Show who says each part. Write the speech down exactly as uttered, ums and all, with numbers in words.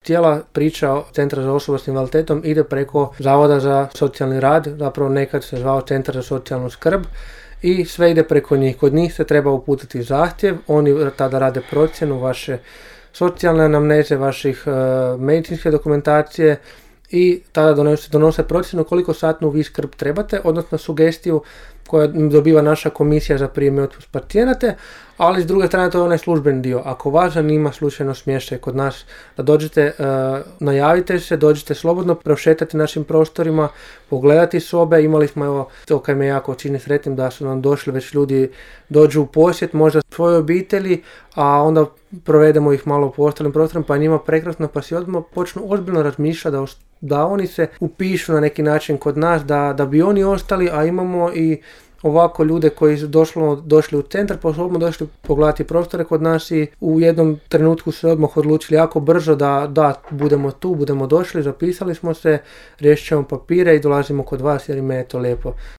Speaker 1: cijela priča Centra za osobe s invaliditetom ide preko Zavoda za socijalni rad, zapravo nekad se zvao Centar za socijalnu skrb, i sve ide preko njih. Kod njih se treba uputiti zahtjev, oni tada rade procjenu vaše socijalne anamneze, vaših uh, medicinske dokumentacije i tada donose, donose procjenu koliko satnu vi skrb trebate, odnosno sugestiju koja dobiva naša komisija za prijem i otpust pacijenata, ali s druge strane to je onaj službeni dio. Ako vas zanima slučajno smještaj kod nas, da dođete, uh, najavite se, dođete slobodno prošetati našim prostorima, pogledati sobe. Imali smo, evo, to kaj me jako čini sretnim da su nam došli već ljudi, dođu u posjet možda svoje obitelji, a onda provedemo ih malo po ostalim prostorima, pa njima prekrasno, pa si odmah počnu ozbiljno razmišljati da, da oni se upišu na neki način kod nas, da, da bi oni ostali, a imamo i ovako ljude koji su došlo, došli u centar, pa su odmah došli pogledati prostore kod nas i u jednom trenutku se odmah odlučili jako brzo da, da budemo tu, budemo došli, zapisali smo se, riješit ćemo papire i dolazimo kod vas jer im je to lijepo.